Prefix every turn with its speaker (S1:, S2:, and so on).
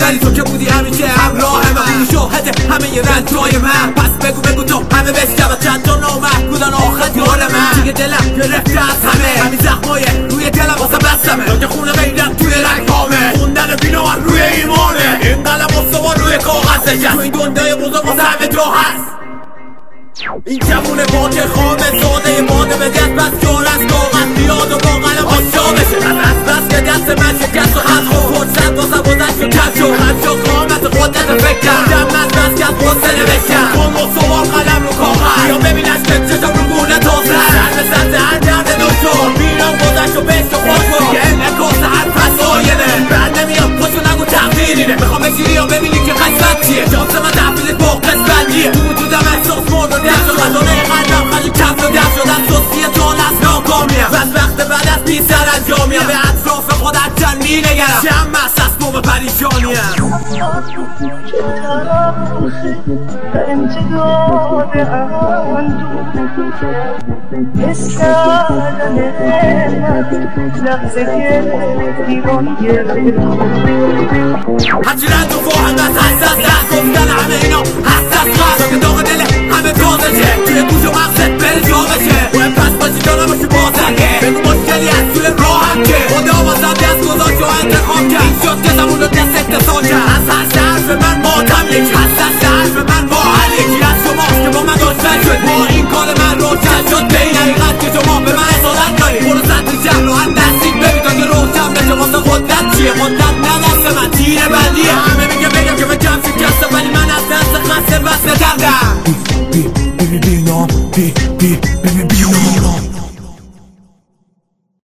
S1: ولی تو که بودی همیشه همراه من، شاهد همه ی رنجای من. پس بگو تا همه بشنون چند تا نامحدودن آخر یار من. دیگه دلم گرفته از همین زخمای روی دلم واسه بستمه، که خونه غیرت توی رگامه، خوندن بینار روی ایمانه. این قلم استوار روی کاغذ نشست، تو این دنیای بزرگ واسه همه جا هست. این جوونه باک خامه ساده باده به دست بس جار از کاغذ بیاد و با قلم آشا بشه. بس که دست من شکست و حد خود فرصت واسه گذشت و کم شد. من شد قامت قدرت فکرم جمع از بس که از حوصله بشم. کن و سوار قلم رو کاغذ یا ببینش که چشم رو گونه تازه سر به سر هر درد دکتر بینام گذشت و بشت و خوش رو که انعکاس هر پس آینه. بعد نمیام پاشو نگو تقدیرینه، میخوام بشیری یا ببینی که قسمت چیه. شانس من تحویلت با قسمتیه، تو وجودم احساس مرد و درد شد. خزانه قلبم خیلی کم و درد شدم سستی جان از ناکامیم. بس وقت بعد از بی سر انجامیم، به اطراف خودت چند می‌نگرم، چند مست از قوم پریشانیم. هرچی رنج و فاهم از حساس دست گفتن همه اینا حساس خواست، که داغ دل همه تازه چه توی گوش و مغزت بره جا بشه. باید پس باشی تا نباشی بازرگه، بگو مشکلی از طول راهم که خدا واسم دست گذاشت و انتخاب کرد. این شد که زمون رو دست اتصال کرد. از هر حرف من ماتم یکی هست، از حرف من با حل یکی از شماست که با من دشمن شد. با این کار من روشن شد به این حقیقت که شما به من اصالت دارید. برو سطح جمع رو هم دستید ببین تا که روشن بشه واسه قدرت چیه. قدرت نه دست من تیره بندیه. همه میگه بگم که به کم شکسته، ولی من از دست خسته بس نکردم. بی